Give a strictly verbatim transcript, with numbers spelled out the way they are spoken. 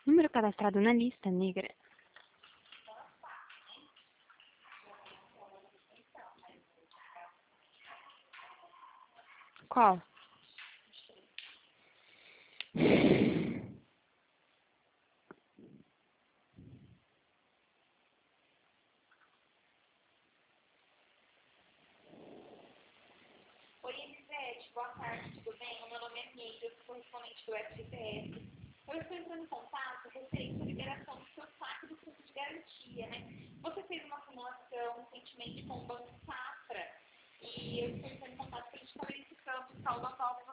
Número cadastrado na lista negra. Qual? Oi, Elisete, boa tarde, tudo bem? O meu nome é Miriam, eu sou correspondente do F G S. Eu estou entrando em contato referente à liberação do seu saque do fundo de garantia, né? Você fez uma simulação recentemente com o Banco Safra e eu estou entrando em contato para a gente estar verificando o saldo atual